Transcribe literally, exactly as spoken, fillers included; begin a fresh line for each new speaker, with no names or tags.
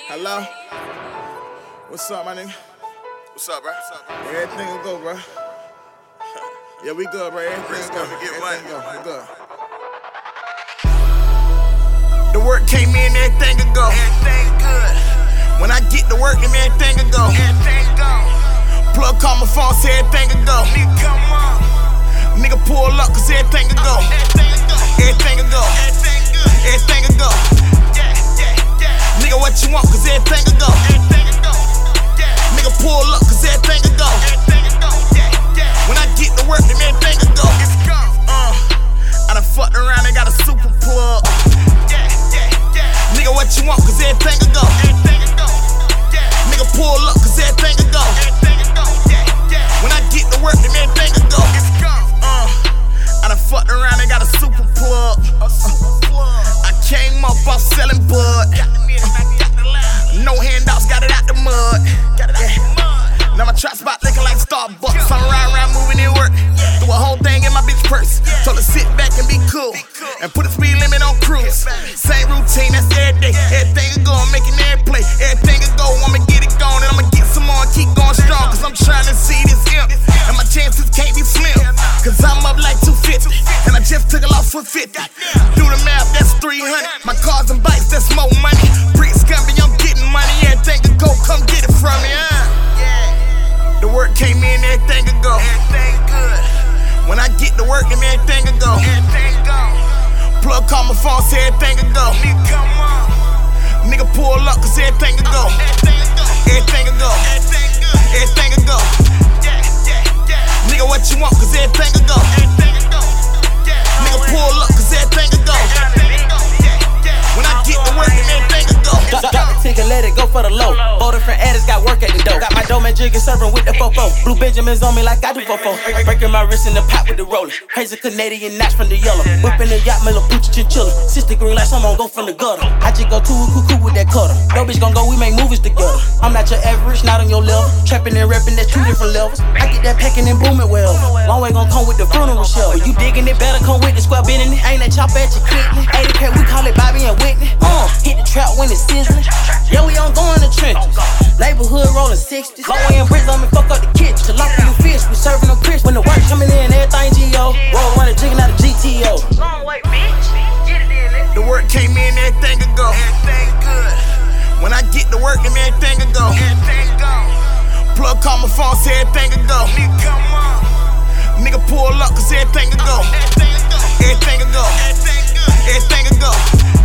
Hello? What's up, my nigga?
What's up, bro? What's up, bro?
Everything will go, bro. Yeah, we good, bro. Everything will go.
Get
Everything
money.
go. We good.
The work came in, everything will go. Everything good. When I get to work, then everything will go. Everything go. Plug call my phone, say everything will go. Nigga, come on. Nigga pull up, cause everything will go. Everything will go. Everything good. Everything will go. Yeah, yeah, yeah. Nigga, what you want, cause everything will go. Everything will go. Yeah. Nigga pull up, cause everything will go. Everything will go. Yeah, yeah. When I get to work, then everything will go. It's go. Uh, I done fucked around and got a super plug. Yeah, yeah, yeah. Nigga, what you want, cause everything will go. Everything will go. Yeah. Nigga pull up, cause everything will go. Everything will go. Yeah, yeah. When I get to work, then everything will go. It's go. Uh, I done fucked around and got a super plug. A super plug. I came up off selling bud. Got the million, I got the line. No handouts, got it out the mud. Got it out the mud. Now my trap spot looking like Starbucks. I'm riding around moving in work. Threw a whole thing in my bitch purse. Told her sit back and be cool. And put a speed limit on cruise. Same routine, that's every day. Everything will go, I'm making every play. Everything will go, I'ma get it going. And I'ma get some more and keep going strong. Cause I'm trying to see this imp. And my chances can't be slim. Cause I'm up like two fifty. And I just took it off for fifty. Do the math, that's three hundred. My cars and bikes, that's more money. Bricks coming, I'm getting money. Everything will go, come get it from me. Uh. The work came in, everything will go. Everything good. When I get to work, then everything will go. Everything go. Plug call my phone, say everything will go. Nigga, come on. Nigga pull up, cause everything will go. Everything will go. Everything will go. Yeah, yeah, yeah. Nigga, what you want, cause everything will go. Everything will go. Yeah. Nigga pull up, cause everything will go. When I get to work, then everything will go.
Drop the ticket, let it go for the low. Four different addicts got work at the door. Got my dough man jigging, serving with the fofo. Blue Benjamins on me like I do fofo. Breaking my wrist in the pot with the roller. Crazy Canadian knots from the yellow. Whipping the yacht, Miller Poochie Chinchilla. Sister green like someone go from the gutter. I just go too cuckoo with that cutter. No bitch gon' go, we make movies together. I'm not your average, not on your level. Trapping and rapping, that's two different levels. I get that packing and booming well. Long way gon' come with the funeral show. You digging it, better come with the square bending it. Ain't that chop at your kidney. eighty K, we call it Bobby and Whitney. Uh, hit the trap when it's sizzling. Yeah, we on going the trenches. Neighborhood rolling sixties. Long way in bricks on me, fuck up the kitchen. Tilapia you fish, we serving them crisp. When the work coming in, everything G O. Roll running, jigging out of G T O.
Long way, bitch. Get it in it.
The work came in, everything will go. Everything good. When I get to work, then everything will go. Everything go. Plug call my phone, say everything will go. Nigga, come on. Nigga pull up, cause everything will go. Everything will go. Everything will go. Everything will go.